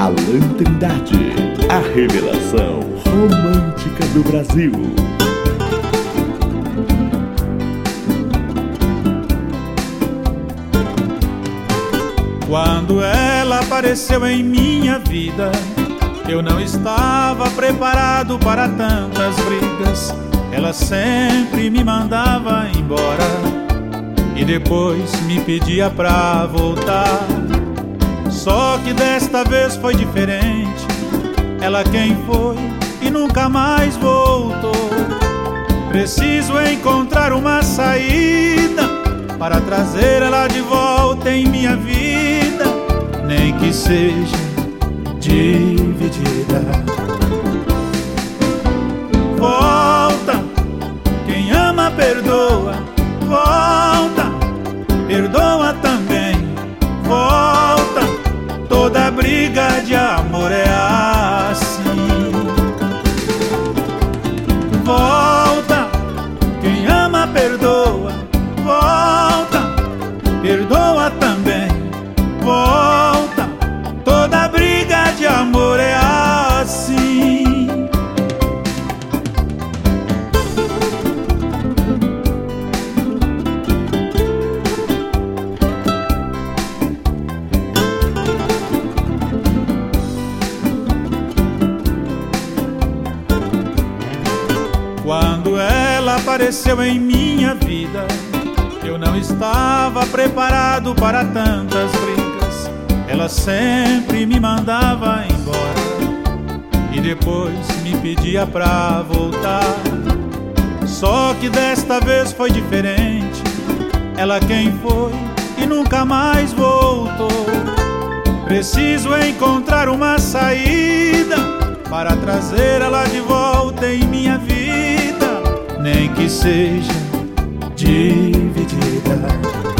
Alan Trindade, a revelação romântica do Brasil. Quando ela apareceu em minha vida, eu não estava preparado para tantas brigas. Ela sempre me mandava embora e depois me pedia pra voltar. Só que desta vez foi diferente. Ela quem foi e nunca mais voltou. Preciso encontrar uma saída para trazer ela de volta em minha vida, nem que seja dividida. Volta, quem ama perdoa. Volta, perdoa também. Volta, toda briga de amor é assim. Volta, quem ama perdoa. Volta, perdoa também. Volta, toda briga de amor é assim. Quando ela apareceu em minha vida, eu não estava preparado para tantas brigas. Ela sempre me mandava embora e depois me pedia pra voltar. Só que desta vez foi diferente. Ela quem foi e nunca mais voltou. Preciso encontrar uma saída para trazer ela de volta em minha vida, nem que seja dividida.